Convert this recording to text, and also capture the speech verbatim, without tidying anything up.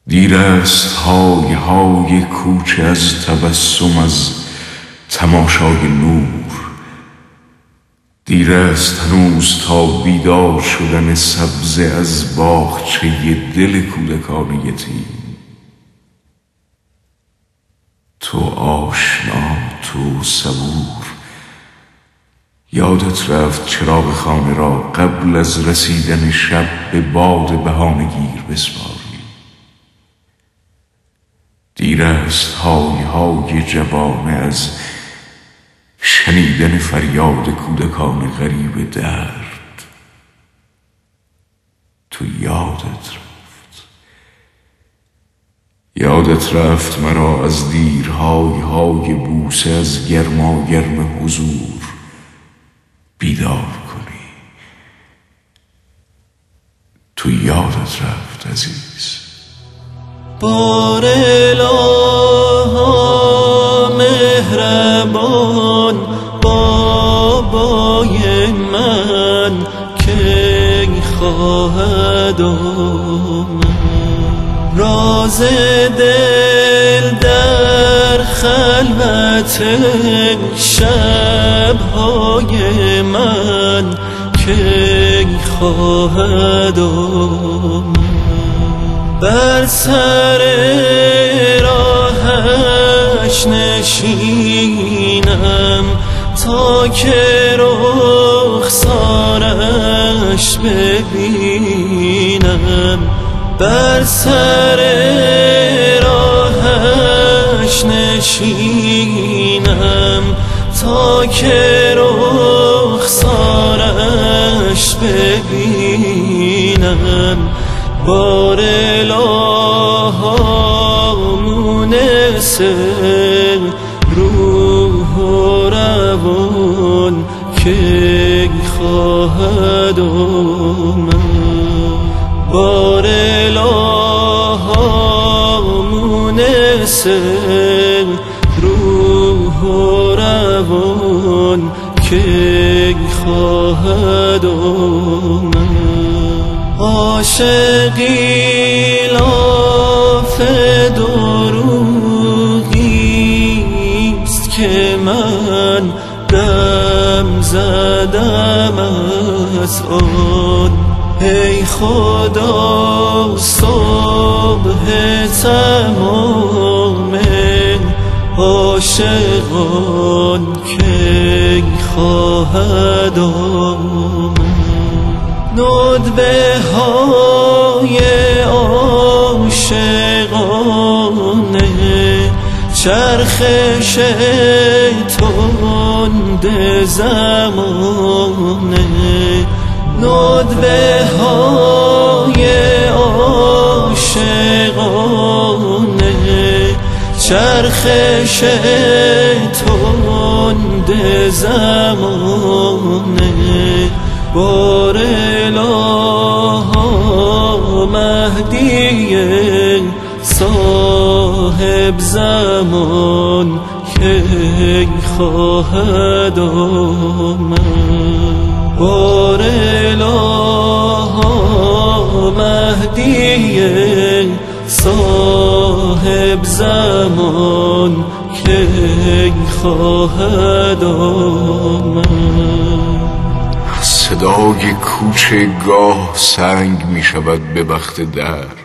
دیر است های های کوچه از تبسم، از تماشای نور. دیر است هنوز تا بیدار شدن سبزه از باغچه دل کودکان یتیم. تو آشنا، تو صبور، یادت رفت چراغ خانه را قبل از رسیدن شب به باد بهانه‌گیر بسپاری. دیر است های های جوانه از شنیدن فریاد کودکان غریب درد. تو یادت رفت یادت رفت مرا از دیرهای های بوسه از گرما گرم حضور بیدار کنی. تو یادت رفت عزیز. بار الها مهربان بابای من که خواهد آمد. راز دل در خلوت شبهای من که خواهد آمد. بر سر راهش نشینم تا که رخسارش ببینم. بر سر راهش نشینم تا که رخسارش ببینم. بار الها مونس روح و روان که خواهد آمد. بار الها مونس روح و روان که خواهد آمد. عاشقی لاف دروغیست که من دم زدم از آن. ای خدا صبح تمام عاشقان که خواهد آمد. ندبه های عاشقانه چرخ شیطان زمانه. ندبه های عاشقانه چرخ شیطان زمانه. بار الها مهدی صاحب زمان که خواهد آمد. بار الها مهدی صاحب زمان که خواهد آمد. صدای کوچه گاه سنگ می شود به بخت در.